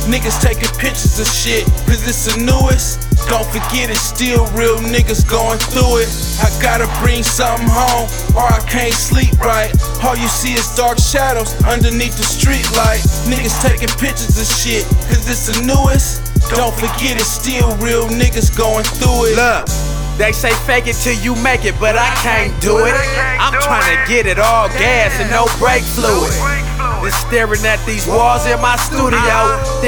Niggas taking pictures of shit, cause it's the newest. Don't forget it's still real niggas going through it. I gotta bring something home, or I can't sleep right. All you see is dark shadows underneath the street light. Niggas taking pictures of shit, cause it's the newest. Don't forget it's still real niggas going through it. Look, they say fake it till you make it, but I can't do it. I'm trying to get it all gas and no brake fluid. Just staring at these walls in my studio.